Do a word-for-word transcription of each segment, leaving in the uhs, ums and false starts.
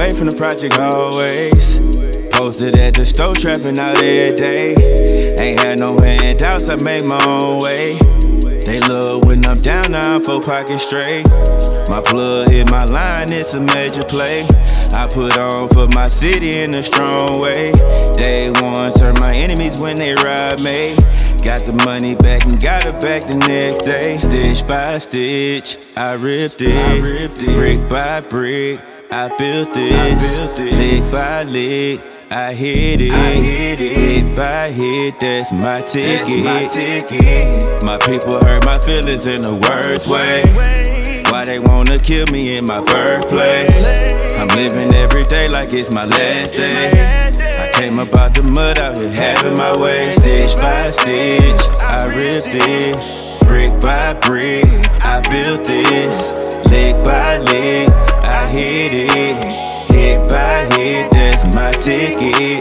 away from the project always. Posted at the store, trapping out every day. Ain't had no handouts, I made my own way. They love when I'm down, now I'm full pocket straight. My plug hit my line, it's a major play. I put on for my city in a strong way. Day one, turn my enemies when they rob me. Got the money back and got it back the next day. Stitch by stitch, I ripped it. I ripped it. Brick by brick, I built this. I built this. Lick by lick, I hit it. I hit it. Hit by hit, that's my ticket. That's my ticket. My people hurt my feelings in the worst way. Why they wanna kill me in my birthplace? I'm living every day like it's my last day. I came up out the mud out here having my way. Stitch by stitch, I ripped it. Brick by brick, I built this. Lick by lick, I hit it. Hit by hit, that's my ticket.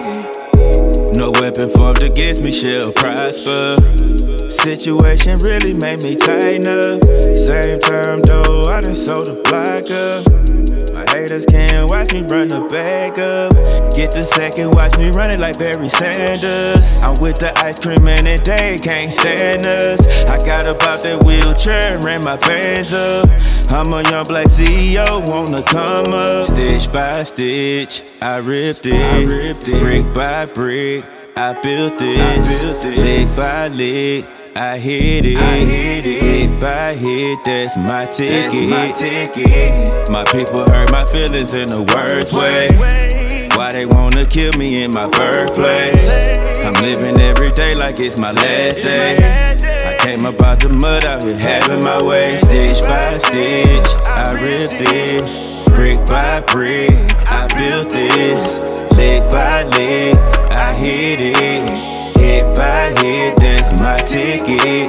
No weapon formed against me shall prosper. Situation really made me tighten up. Same time though, I done sold the block up. My haters can't watch me run the bag up. Get the second, watch me run it like Barry Sanders. I'm with the ice cream and they can't stand us. I got about that wheelchair and ran my bands up. I'm a young black C E O, wanna come up. Stitch by stitch, I ripped it. I ripped it. Brick by brick, I built this. I built this. Lick by lick, I hit it. I hit it. Hit by hit, that's my ticket. That's my ticket. My people hurt my feelings in the worst way. Why they wanna kill me in my birthplace? I'm living every day like it's my last day. I came up out the mud out here having my way. Stitch by stitch, I ripped it. Brick by brick, I built this. Lick by lick, I hit it. Hit by hit, that's my ticket.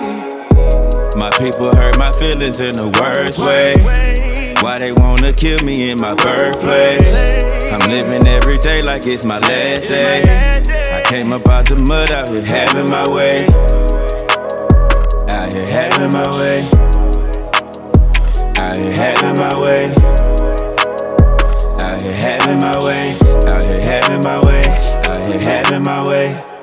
My people hurt my feelings in the worst way. Why they wanna kill me in my birthplace? I'm living every day like it's my last day. I came up out the mud out here having my way. Out here having my way. Out here having my way. Out here having my way. Out here having my way. Out here having my way.